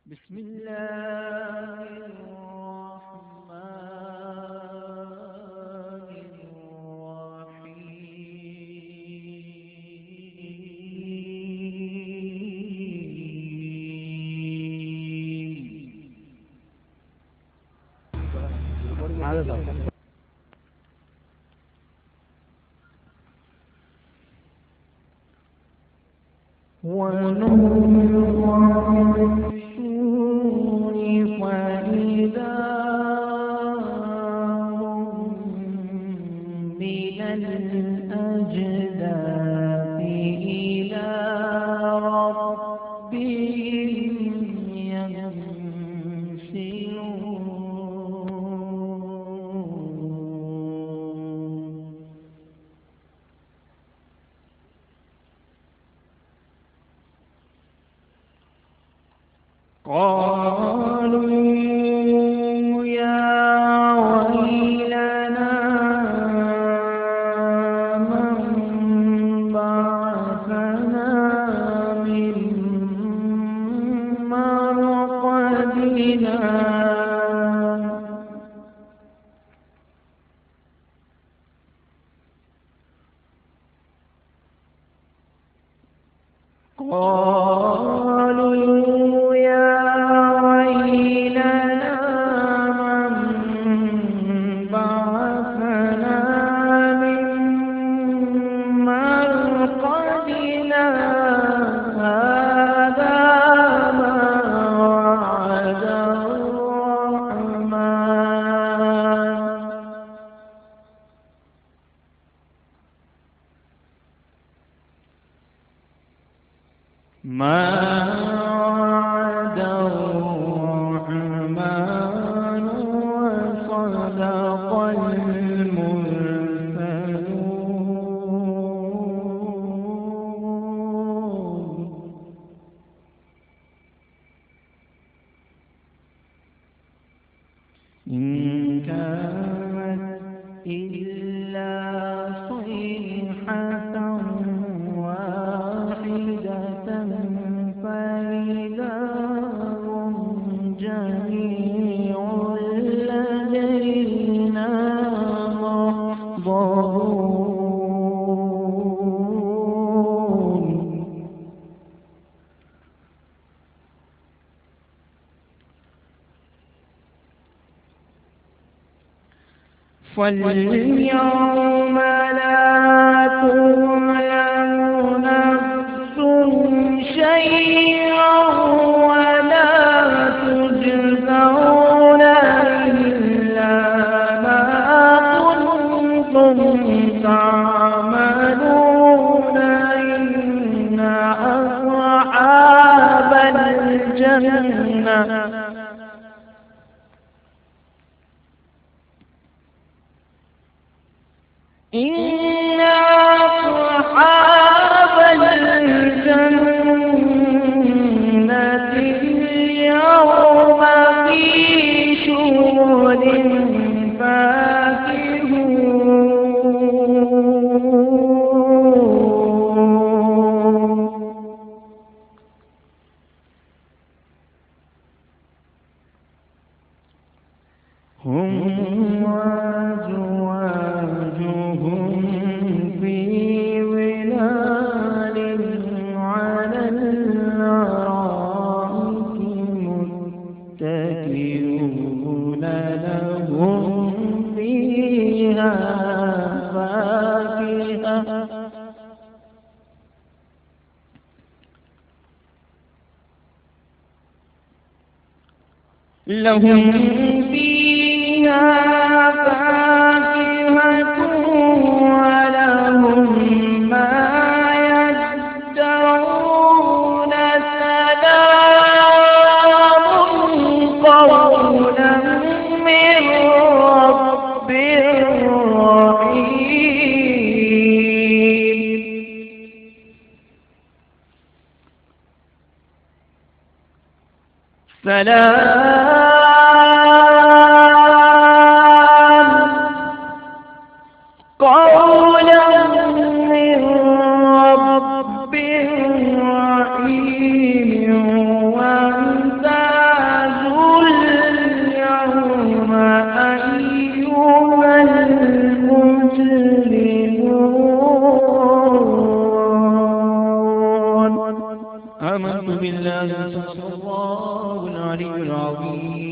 بسم الله الرحمن الرحيم. فإذا هم من الأجداث إلى ربهم ينسلون. قالوا يا ويلنا من بعثنا من مرقدنا قالوا يا ويلنا من بعثنا من مرقدنا هذا ما وعد الرحمن ما وعد الرحمن وصدق المرسلون. إن كانت إلا صيحة واحدة فإذا هم جميع لدينا محضرون. فاليوم لا تظلم نفس شيئا ولا تجزون إلا ما كنتم تعملون. إن أصحاب الجنة إن أصحاب الجنة اليوم في شغل فاكهون. هم وأزواجهم في ظلال على الأرائك متكئون لهم فيها فاكهة لهم فيها فاكهة ولهم ما يدعون. سلام قولا من رب رحيم. سلام قولا من رب رحيم. وانتهى آمنت بالله صدق الله العلي العظيم.